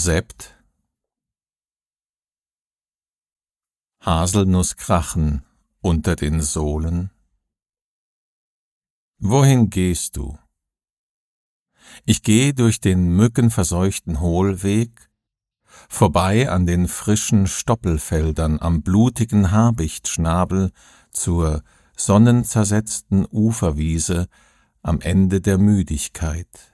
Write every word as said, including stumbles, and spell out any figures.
Konzept: Haselnusskrachen unter den Sohlen. Wohin gehst du? Ich gehe durch den mückenverseuchten Hohlweg, vorbei an den frischen Stoppelfeldern, am blutigen Habichtschnabel, zur sonnenzersetzten Uferwiese am Ende der Müdigkeit.